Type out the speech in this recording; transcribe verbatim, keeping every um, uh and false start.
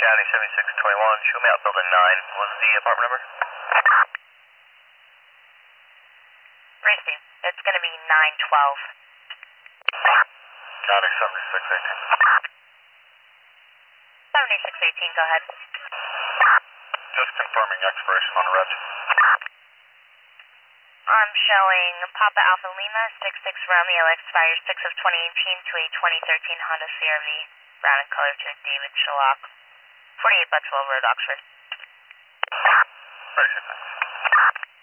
County seventy-six twenty-one, show me out building nine. What was the apartment number? Racing, it's going to be nine twelve. County seventy-six eighteen. seventy-six eighteen, go ahead. Just confirming expiration on the reg. I'm showing Papa Alpha Lima, six six Romeo, expires six of twenty eighteen to a twenty thirteen Honda C R V, brown in color to David Shalak, forty-eight Buttswell Road, Oxford. Racing, thanks.